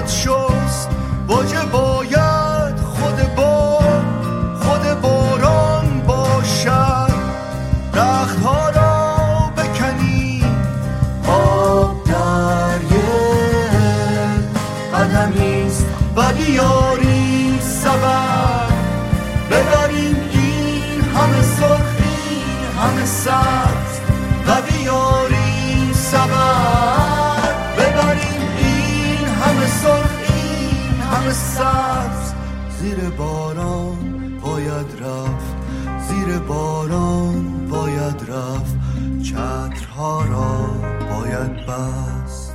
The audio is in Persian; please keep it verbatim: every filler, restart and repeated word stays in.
باید شست، باجه باید خود بار خود باران باشد. رختها را بکنیم آب دریه قدمیست و بیاریم سبب، ببریم این همه سرخی همه سبز و بیاریم سبب، ببریم این همه سرخی همه سبز. زیر باران باید رفت، زیر باران باید رفت، چترها را باید بست.